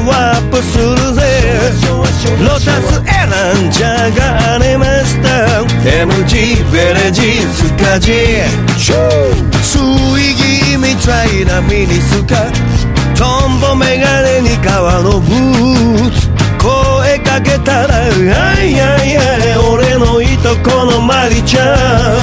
ワップするぜ。ロタス選んじゃがれました。 MG ヴェレジスカジ水着みたいなミニスカ、トンボメガネに革のブーツ、声かけたらはいはいはい、俺のいとこのマリちゃん。